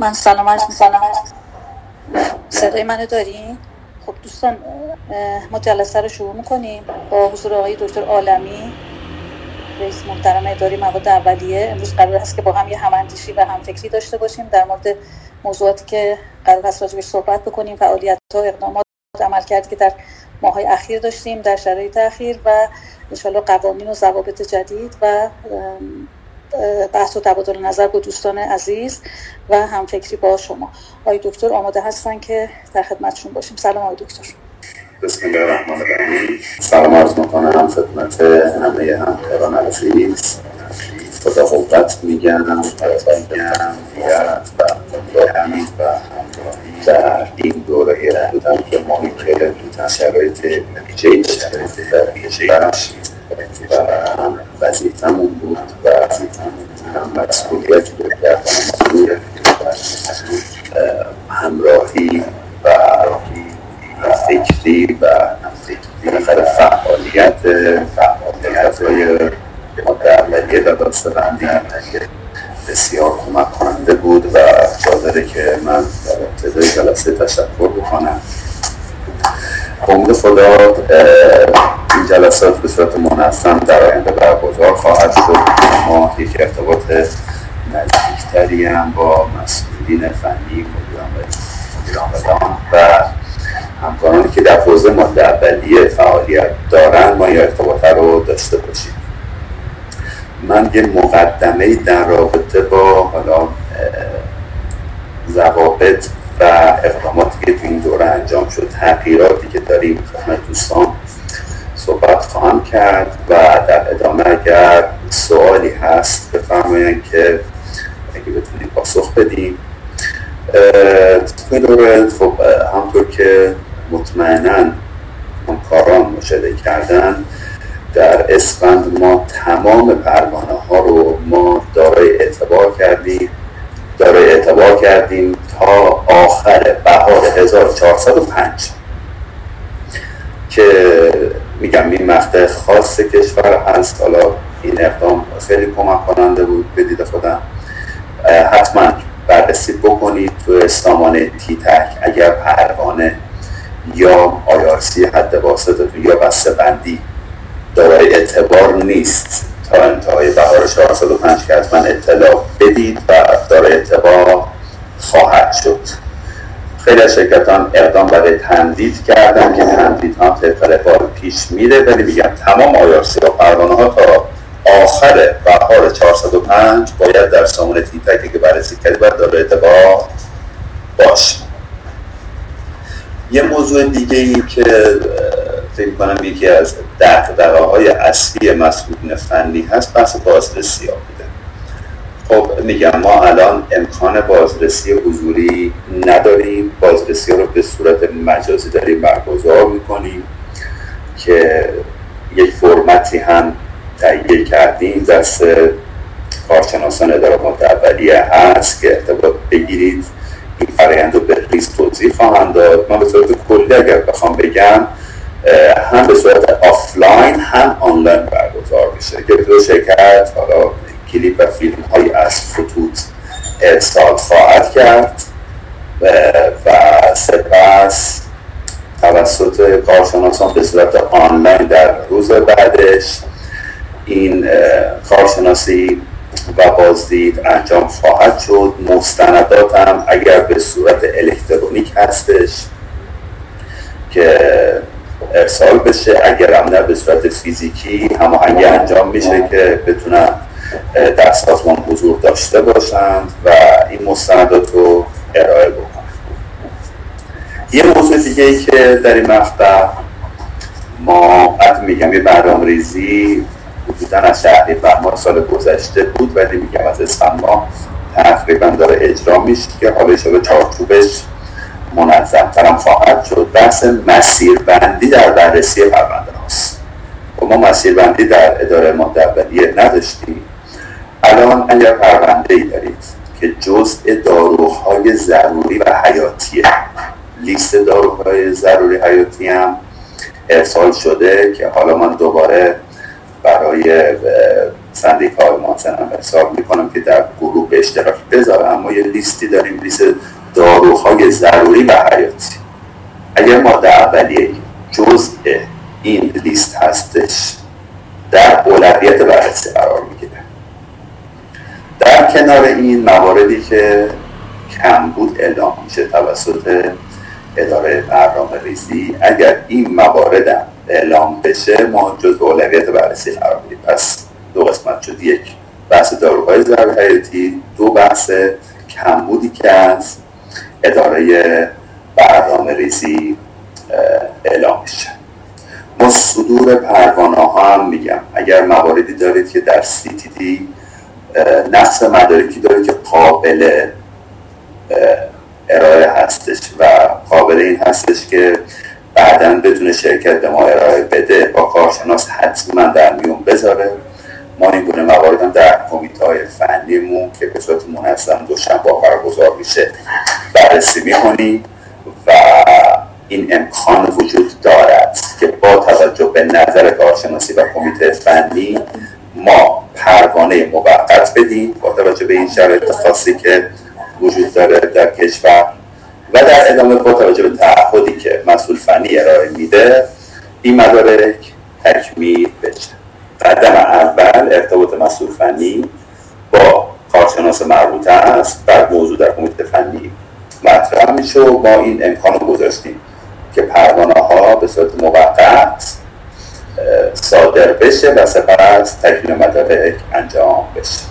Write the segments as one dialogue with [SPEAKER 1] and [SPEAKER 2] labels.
[SPEAKER 1] من سلام عرض می‌کنم. صدای منو دارین؟ خب دوستان، ما جلسه رو شروع می‌کنیم با حضور آقای دکتر عالمی، رئیس محترم اداره مواد اولیه. امروز قرار است که با هم یه هم‌اندیشی و همفکری داشته باشیم در مورد موضوعاتی که قرار است راجعش صحبت بکنیم، فعالیت‌ها، اقدامات، عملکردی که در ماه‌های اخیر داشتیم در شرایط اخیر و انشالله قوانین و ضوابط جدید و بحث و تبادل نظر با دوستان عزیز و همفکری با شما. آقای دکتر آماده هستن که در خدمتشون باشیم. سلام آقای دکتر.
[SPEAKER 2] بسم الله الرحمن الرحیم. سلام عرض میکنم خدمت همه همکاران عزیز. خدا قوت میگم و همین و در این دوره بودم که ماهی که شرایط و هم وظیفه‌مون بود و هم مسئولیتی رو کردم، همراهی و فکری و بالاخره فعالیت‌های ماده اولیه و داشته‌بندی بسیار کمک کننده بود و جا که من در ابتدای جلسه تشکر بکنم. امید خدا این جلسات به صورت منظم در آینده برگزار خواهد شد. ما یک ارتباط نزدیکتری هم با مسئولین فنی، مدیران و همکارانی که در حوزه ماده اولیه فعالیت دارن ما این ارتباط رو داشته باشیم. من یه مقدمه‌ای در رابطه با حالا ضوابط و اقداماتی که تو این دوره انجام شد، تغییراتی که داریم خدمت دوستان صحبت خواهم کرد و در ادامه اگر سوالی هست بفرمایید که اگه بتونید پاسخ بدیم. تو این دوره خب همطور که مطمئناً همکاران مشاهده کردن، در اسفند ما تمام پروانه ها رو ما دارای اعتبار کردیم تا آخر بهار 1405 که میگم این مقطع خاص کشور هست. حالا این اقدام خیلی کمک کننده بود به دید خودم. حتما بررسی بکنید تو سامانه تیتک اگر پروانه یا آیارسی حد واسطتون یا بسته بندی دارای اعتبار نیست تا انتهای بهار 1405 که حتما اطلاع بدید و دارای اعتبار خواهد شد. خیلی از شرکتان اقدام برای تمدید کردن که تمدید هم طبق روال پیش میره، ولی میگم تمام آیارسی و پروانه ها تا آخر بهار 405 باید در سامانه تیتکی که بررسی کردید باید دارای اعتبار باشه. یه موضوع دیگه ای که فکر کنم یکی از دغدغه‌های اصلی مسئولین فنی هست بحث بازرسی ها بوده. خب میگم ما الان امکان بازرسی حضوری نداریم، بازرسی رو به صورت مجازی داریم برگزار میکنیم که یک فرمتی هم تهیه کردیم، دست کارشناسان اداره ماده اولیه هست که ارتباط بگیرید. این فرآیند رو به ریز توضیح خواهم داد. من به صورت کلی اگر بخوام بگم هم به صورت آفلاین هم آنلاین برگزار میشه که به شرکت حالا کلیپ و فیلم های از خطوط ارسال خواهد کرد و سپس توسط کارشناسان به صورت آنلاین در روز بعدش این کارشناسی و بازدید انجام خواهد شد. مستندات هم اگر به صورت الکترونیک هستش که ارسال بشه، اگر هم نه به صورت فیزیکی هماهنگی انجام میشه که بتونن در سازمان حضور داشته باشند و این مستندات رو ارائه بکنن. یه موضوع دیگه ای که در این مقطع ما میگم یه برنامه‌ریزی حدوداً از شهریور سال گذشته بود، ولی میگم از اسفند ماه تقریبا داره اجرا میشه که حالا شده چارچوبش منظم‌تر هم خواهد شد. بحث مسیربندی در بررسی پرونده هاست. و ما مسیربندی در اداره ماده اولیه نداشتیم. الان اگر پرونده‌ای دارید که جزء داروهای ضروری و حیاتیه، لیست داروهای ضروری حیاتی هم ارسال شده که حالا من دوباره برای سندیکای مازنم حساب میکنم که در گروه به اشتراک بذارم. ما یه لیستی داریم، لیست داروهای ضروری و حیاتی. اگر ماده اولیه جزء این لیست هستش در اولویت بررسی قرار میگیره. در کنار این مواردی که کمبود اعلام میشه توسط اداره برنامه ریزی، اگر این موارد اعلام بشه ما جزء اولویت بررسی قرار میدیم. پس دو قسمت شد، یک بحث داروهای ضروری حیاتی، دو بحث کمبودی که از اداره برنامه ریزی اعلام میشه. ما صدور پروانه ها هم میگم اگر مواردی دارید که در CTD نقص مدارکی داره که قابل ارائه هستش و قابل این هستش که بعداً بتونه شرکت به ما ارائه بده، با کارشناس حتما در میون بذاره. ما این گونه موارد هم در کمیته‌های فنیمون که به صورت منظم دوشنبه برگزار میشه بررسی می‌کنیم و این امکان وجود دارد که با توجه به نظر کارشناسی و کمیته فنی ما پروانه موقت بدیم با توجه به این شرایط خاصی که وجود داره در کشور و در ادامه با توجه به تعهدی که مسئول فنی ارائه میده این مدارک تکمیل بشه. قدم اول ارتباط مسئول فنی با کارشناس مربوطه است. بر موضوع در کمیته فنی مطرح میشه و ما این امکان رو گذاشتیم که پروانه ها به صورت موقت صادر بشه و سپس تکمیل مدارک انجام بشه.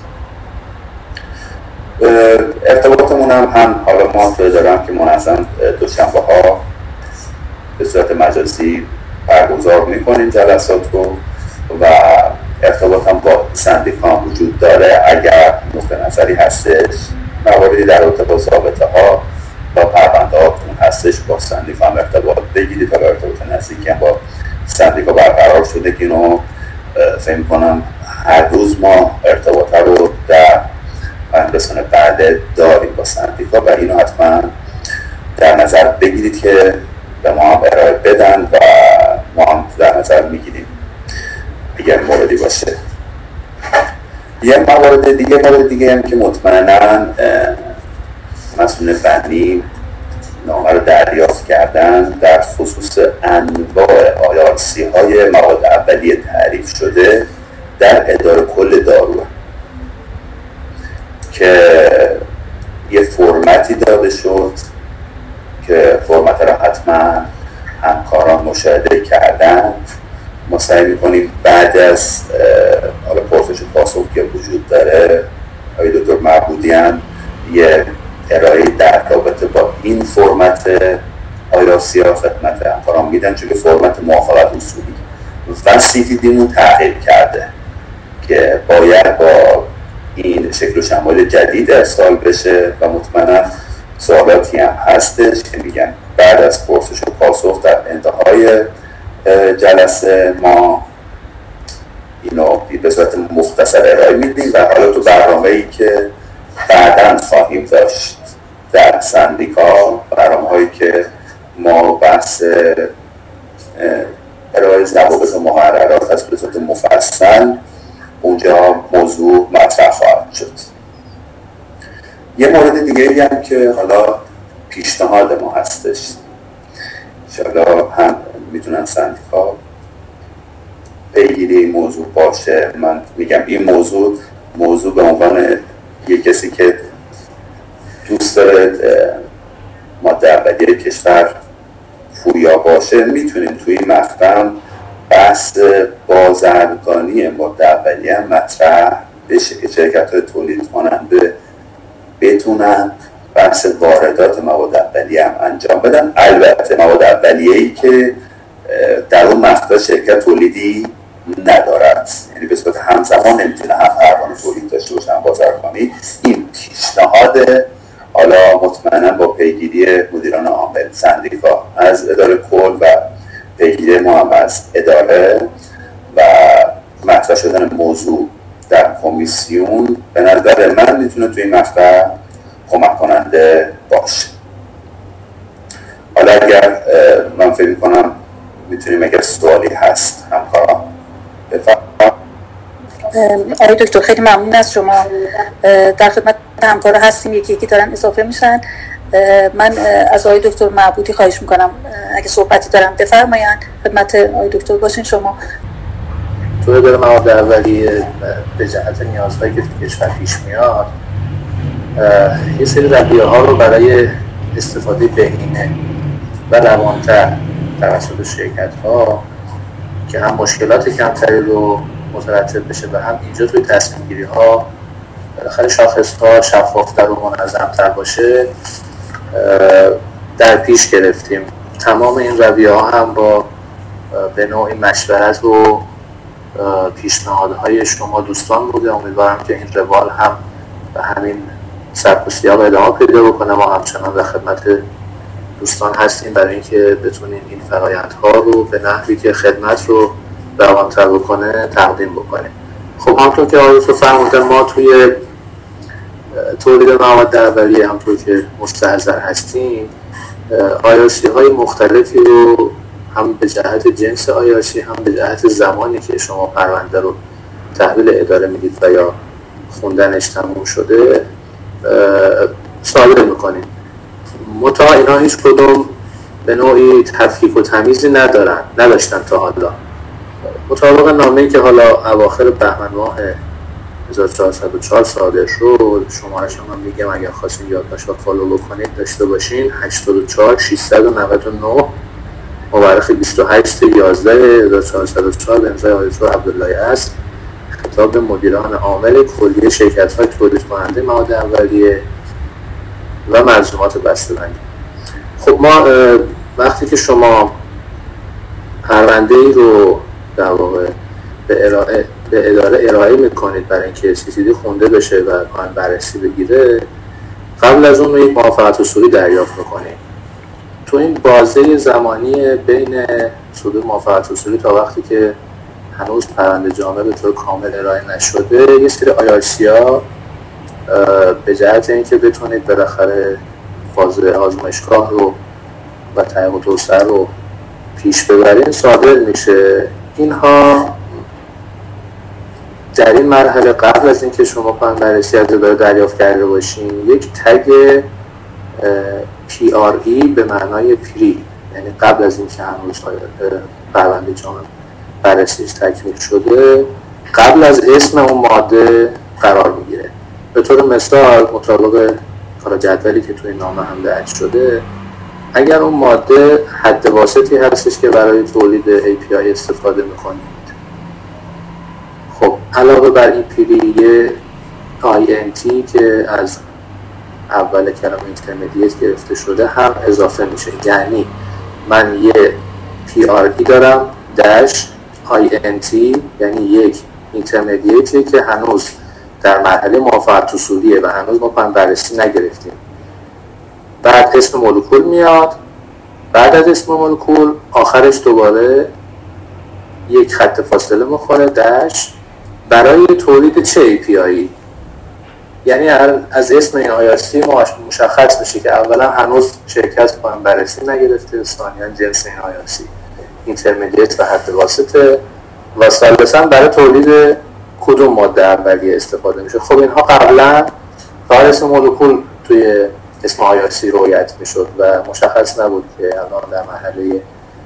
[SPEAKER 2] ارتباطمون هم حالا ما تو دارم که منظم دوشنبه ها به صورت مجازی برگزار میکنیم جلسات رو و ارتباط هم با سندیکا وجود داره. اگر نقطه نظری هستش، مواردی در رابطه با ضابطه ها با پرونده هاتون هستش، با سندیکا هم ارتباط بگیرید. حالا ارتباط نزدیکی هم با سندیکا برقرار شده که اینو فهم کنم هر روز ما ارتباط رو در رسانه بعد داریم با سندیکا و اینو حتما در نظر بگیرید که به ما هم ارائه بدن و ما هم در نظر میگیریم اگر موردی باشه. یه مورد دیگه هم که مطمئناً مسئول فنی نامه رو دریافت کردن در خصوص انواع آیارسی های مواد اولیه تعریف شده در اداره کل دارو که یه فرمتی داده شد که فرمت را حتما همکاران مشاهده کردن. ما سعی میکنیم بعد از حالا پرسش و پاسخ که وجود داره آقای دکتر معبودیان یه ارائه در رابطه با این فرمت آیراسی ها خدمت همکاران میدن، چون که فرمت موافقت اصولی و CTD مون تغییر کرده که باید با این شکل و شمایل جدید ارسال بشه و مطمئنا سوالاتی هم هستش که میگن بعد از پرسش و پاسخ در انتهای جلسه ما اینو به صورت مختصر ارائه میدیم و حالا تو برنامه‌ای که بعداً خواهیم داشت در سندیکا، برنامه‌هایی که ما بحث ارائه ضوابط و مقررات از به صورت مفصل اونجا موضوع مطرح خواهد شد. یه مورد دیگه هم که حالا پیشنهاد ما هستش، انشاءالله هم میتونن سندیکا پیگیری این موضوع باشه. من میگم این موضوع به عنوان یه کسی که دوست داره ماده اولیه کشور پویا باشه، میتونیم توی این مقطع بحث بازرگانی ماده اولیه مطرح بشه که شرکت‌های تولید کننده بتونن بحث واردات مواد اولیه هم انجام بدن. البته مواد اولیه‌ای که در اون مقطع شرکت تولیدی ندارد، یعنی به صورت همزمان نمیتونه هم پروانه تولید داشته باشه هم بازرگانی. این پیشنهاد حالا مطمئنا با پیگیری مدیران عامل سندیکا از اداره کل و پیگیری ما هم از اداره و مطرح شدن موضوع در کمیسیون به نظر من میتونه توی این مقطع کمک کننده باشه. حالا اگر من فکر میکنم میتونیم اگر سوالی هست همکاران بفرمایید.
[SPEAKER 1] آقای دکتر خیلی ممنون از شما. در خدمت همکارا هستیم، یکی یکی دارن اضافه میشن. من از آقای دکتر معبودی خواهش میکنم اگه صحبتی دارم بفرمایید. خدمت آقای دکتر باشین شما.
[SPEAKER 3] تو اداره مواد اولیه به جهت نیازهایی که تو کشور پیش میاد یه سری رویه‌ها رو برای استفاده بهینه و روانتر توسط شرکت‌ها که هم مشکلات کمتری رو مترتب بشه و هم اینجا توی تصمیم گیری ها بالاخره شاخص ها شفافتر و منظم‌تر باشه در پیش گرفتیم. تمام این رویه ها هم با به نوعی مشورت و پیشنهادهای شما دوستان بوده. امیدوارم که این روال هم به همین سبک و سیاق ادامه پیدا بکنه. ما همچنان در خدمت دوستان هستیم برای اینکه بتونیم این فرآیندها رو به نحوی که خدمت رو روانتر بکنه تقدیم بکنیم. خب همونطور که آقای دکتر فرمودن ما توی تولید مواد اولیه همونطور که مستحضر هستیم IRC های مختلفی رو هم به جهت جنس IRC هم به جهت زمانی که شما پرونده رو تحویل اداره میدید و یا خوندنش تموم شده صادر میکنیم. متا اینا هیچ کدوم به نوعی تفکیک و تمیزی نداشتن تا حالا. مطابق نامه‌ای که حالا اواخر بهمن ماه 1404 صادر شد، شمارش هم میگم اگر خواستین یادداشت و فالو بکنید داشته باشین 84 699 مورخ 28 11 1404 به امضای آقای دکتر عبداللهی است. خطاب مدیران عامل کلیه شرکت‌های تولید کننده مواد اولیه و ملزومات بسته‌بندی. خب ما وقتی که شما پرونده‌ای رو در واقع به اداره ارائه میکنید برای اینکه CCD خونده بشه و پایان بررسی بگیره، قبل از اون یک موافقت اصولی دریافت میکنید. تو این بازه زمانی بین صدور موافقت اصولی تا وقتی که هنوز پرونده جامع به طور کامل ارائه نشده، یه سری IRC ها به جهت اینکه بتونید بالاخره فاز آزمایشگاه رو و تحقیق و توسعه رو پیش ببرین صادر میشه. اینها در این مرحله قبل از اینکه شما پایان بررسی از اداره دریافت کرده باشین یک تگ PRE به معنای پری، یعنی قبل از اینکه هنوز پرونده جامع بررسیش تکمیل شده، قبل از اسم اون ماده قرار میگیره. به طور مثال مطابق جدولی که توی نامه هم درج شده، اگر اون ماده حد واسطی هستش که برای تولید API استفاده میکنید، خب علاوه بر این پری یه INT که از اول کلمه اینترمدیت گرفته شده هم اضافه میشه. یعنی من یه PRE دارم داش INT، یعنی یک اینترمدیتی که هنوز در مرحله موافقت اصولیه و هنوز ما پایان بررسی نگرفتیم. بعد اسم مولکول میاد، بعد از اسم مولکول آخرش دوباره یک خط فاصله میخوره داش برای تولید چه API. یعنی از اسم این IRC مشخص میشه که اولا هنوز شرکت پایان بررسی نگرفته، ثانیاً جنس این IRC اینترمدیت و حد واسطه، و ثالثاً برای تولید کدوم ماده اولیه استفاده میشه. خب اینها قبلا فقط اسم مولکول توی اسم IRC رویت میشد و مشخص نبود که الان در مرحله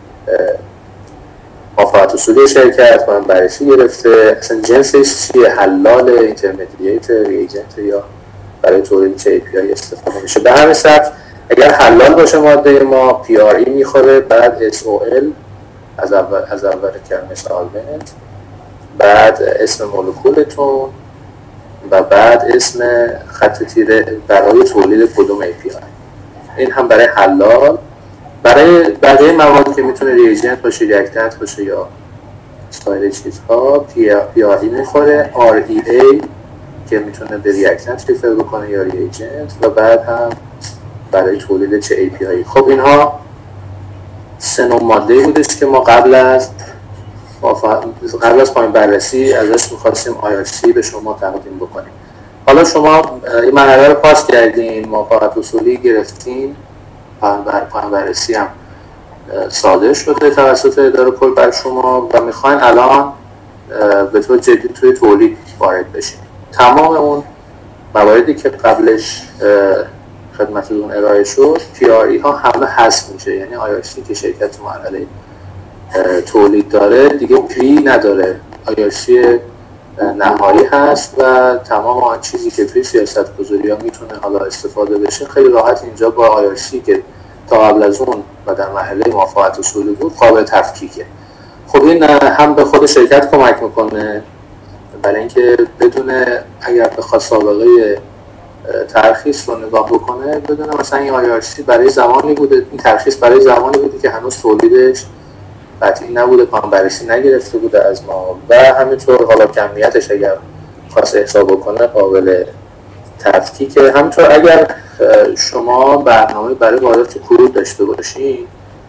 [SPEAKER 3] موافقت اصولی شرکت پایان بررسی گرفته، اصلا جنسش چیه، حلال، اینترمدییت، ریجنت یا برای تولید چه API استفاده میشه. به همین سبک اگر حلال باشه ماده ما PRE میخوره، بعد SOL از اول کلمه سالمنت، بعد اسم مولکولتون و بعد اسم خط تیره برای تولید کدوم API. این هم برای حلال. برای بقیه مواد که میتونه ریجنت باشه، ریاکتنت باشه یا سایر چیزها PRE میخوره، REA که میتونه به ریاکتنت ریفر بکنه یا ریجنت، و بعد هم برای تولید چه API. خب اینها سه نوع ماده بودش که ما قبل از پایان بررسی ازش میخواستیم IRC به شما تقدیم بکنیم. حالا شما این مرحله رو پاس کردین، موافقت اصولی گرفتین، پایان بررسی هم صادر شده توسط اداره کل بر شما و میخواین الان به طور جدی توی تولید وارد بشیم. تمام اون مواردی که قبلش خدمتتون ارائه شد PRE ها همه حذف میشه، یعنی IRC که شرکت تو مرحله تولید داره دیگه پری نداره، IRC نهایی هست و تمام آن چیزی که توی سیاست گذاری ها میتونه حالا استفاده بشه خیلی راحت اینجا با IRC که تا قبل از اون و در مرحله موافقت اصولی بود قابل تفکیکه. خب این هم به خود شرکت کمک میکنه برای اینکه بدونه اگر بخواد سابقه ترخیص رو نگاه بکنه بدونه مثلا این IRC برای زمانی بوده، این ترخیص برای زمانی بوده که هنوز تولیدش قطعی نبوده، کام بررسی نگرفته بوده از ما و همینطور حالا کمیتش اگر خواست حساب بکنه قابل تفکیکه. همینطور اگر شما برنامه برای وارد کود داشته باشین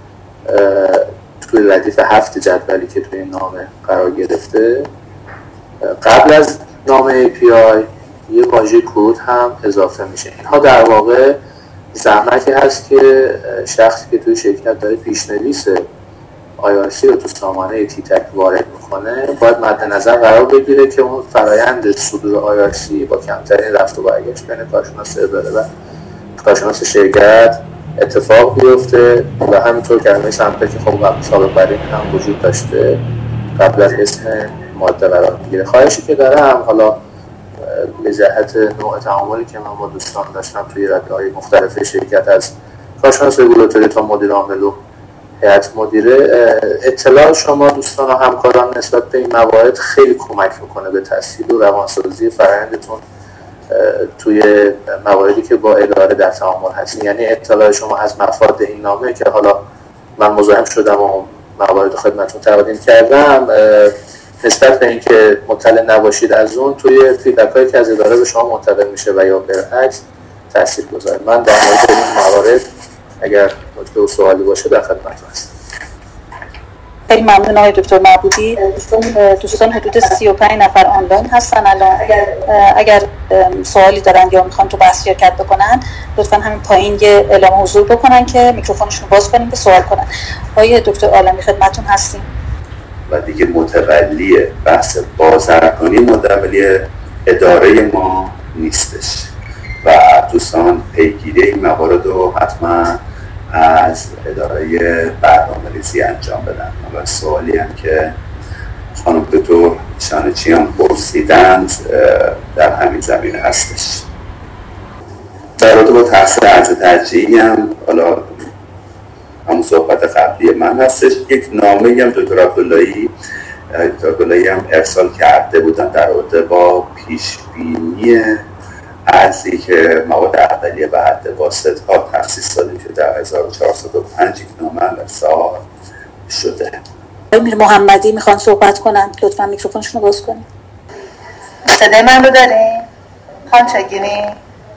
[SPEAKER 3] توی ردیف 7 جدولی که توی نامه قرار گرفته قبل از نامه API یه واژه کود هم اضافه میشه. اینها در واقع زحمتی هست که شخصی که توی شرکت داره پیشنویس IRC رو تو سامانه تیتک وارد میکنه باید مد نظر قرار بگیره که اون فرایند صدور IRC با کمترین رفت و برگشت بین کارشناس اداره و کارشناس شرکت اتفاق بیفته و همینطور کلمه سمپل که خب سابق برای هم وجود داشته قبل از اسم ماده قرار میگیره. خواهشی که دارم حالا به جهت نوع تعاملی که من با دوستان داشتم توی رده‌های مختلف شرکت از کارشناس رگولاتوری تا مدیر عامل و هیئت مدیره اطلاع شما دوستان و همکاران نسبت به این موارد خیلی کمک میکنه به تسهیل و روانسازی فرآیندتون توی مواردی که با اداره در تعامل هستین. یعنی اطلاع شما از مفاد این نامه که حالا من مزاحم شدم و موارد خدمتتون تقدیم کردم نسبت به اینکه مطلع نباشید از اون توی فیدبک‌هایی که از اداره به شما منتقل میشه و یا برعکس تاثیرگذاره. من در مورد این موارد اگر نکته و سوالی باشه در خدمتتون هستم.
[SPEAKER 1] خیلی ممنون آقای دکتر معبودی. دوستان حدود 35 نفر آنلاین هستن الان. اگر سوالی دارن یا میخوان تو بحث شرکت بکنن لطفا همین پایین یه اعلام حضور بکنن که میکروفونشون باز کنیم که سوال کنن. آقای دکتر عالمی خدمتتون هستیم.
[SPEAKER 2] و دیگه متولی بحث بازرگانی متولی اداره ما نیستش و دوستان پیگیری این موارد رو حتما از اداره برنامه‌ریزی انجام بدن. و سوالی هم که خانم دکتر شانچیان پرسیدند در همین زمینه هستش. در رابطه با تحصیل ارج ترجیحی هم حالا همون صحبت قبلی من هستش. یک نامه هم دکتر عبداللهی هم ارسال کرده بودن در رابطه با پیشبینی ارزی که مواد اولیه و حد واسط ها تخصیص دادیم که در 1405 یک نامه ارسال شده.
[SPEAKER 1] امیر محمدی میخوان صحبت کنن، لطفا میکروفونشون رو باز کنید.
[SPEAKER 4] صدای من رو دارین؟ خانم چگینی؟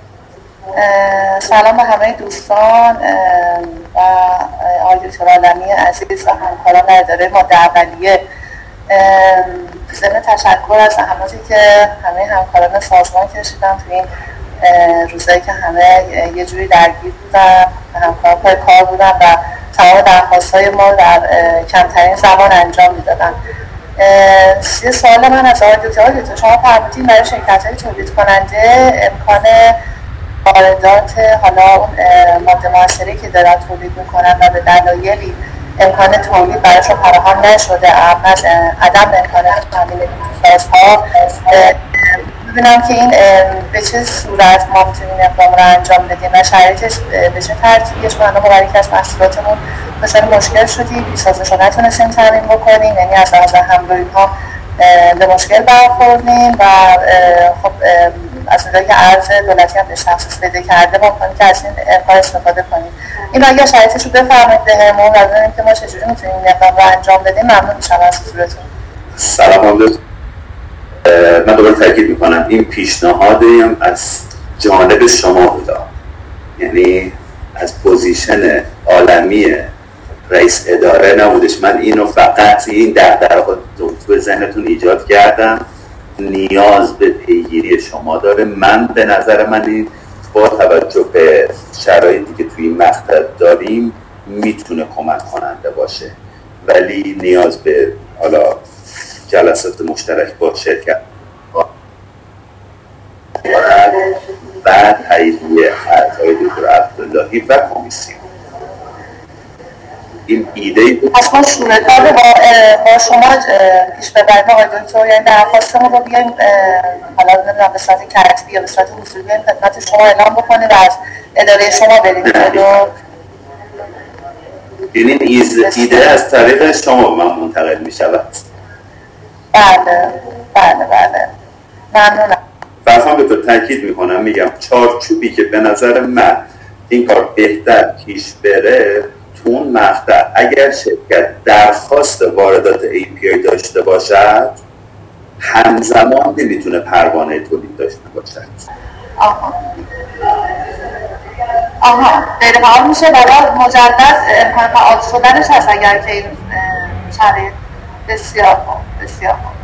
[SPEAKER 4] سلام به همه دوستان و آقای دکتر عالمی عزیز و همکاران اداره ماده اولیه. ضمن تشکر از زحماتی که همه همکاران سازمان کشیدن توی این روزایی که همه یه جوری درگیر بودن و همکاران پای کار بودن و تمام درخواست‌های ما در کمترین زمان انجام میدادن. یه سوال من از آقای دکتر شما فرمودین برای شرکت‌های تولید کننده امکان واردات حالا اون ماده موثری که دارن تولید میکنن و به دلایلی امکان تولید برایشون فراهم نشده از عدم امکان تامین نیازها ببینم که این به چه صورت ما میتونیم اقدام رو انجام بدیم و شرایطش به چه ترتیبیش برای ما یکی از محصولاتمون مثلا مشکل شدیم بیسازش رو نتونستیم تامین بکنیم، یعنی از لحاظ همراهی ها به مشکل برخوردیم و خب از اونجایی که ارز دولتی هم بهش تخصیص بده کرده ما کنیم که از این امکان استفاده کنیم. این اگر شرایطش رو بفرمایید بهمون و ببینیم که ما چجوری میتونیم این اقدام رو انجام بدیم. ممنون میشم از حضورتون.
[SPEAKER 2] سلام علیکم. من دوباره تاکید میکنم این پیشنهادی هم از جانب شما بوده، یعنی از پوزیشن عالمی رئیس اداره نبودش. من اینو فقط این دغدغه تو ذهنتون ایجاد کردم، نیاز به پیگیری شما داره. من به نظر من این با توجه به شرایطی که توی این مقطع داریم میتونه کمک کننده باشه، ولی نیاز به حالا جلسات مشترک با شرکت و تاییدیه اعضای دکتر عبداللهی و کمیسیون. این ایده
[SPEAKER 4] پس ما شروع کار با شما پیش ببریم آقای دکتر، یعنی درخواستمون رو بیایم حالا نمیدونم به صورت کتبی یا به صورت حضوری بیایم خدمت شما اعلام بکنیم و از اداره شما بریم جلو.
[SPEAKER 2] یعنی ایده از طریق شما من منتقل می شود؟
[SPEAKER 4] بله ممنونم.
[SPEAKER 2] فرصان به تو تاکید میکنم، میگم چارچوبی که به نظر من این کار بهتر پیش بره تو اون مقطع اگر شرکت درخواست واردات API داشته باشد همزمان نمیتونه پروانه تولید داشته باشد.
[SPEAKER 4] غیر فعال میشه برای مجدد امکان فعال شدنش هست اگر که این شرایط. بسیار خوب.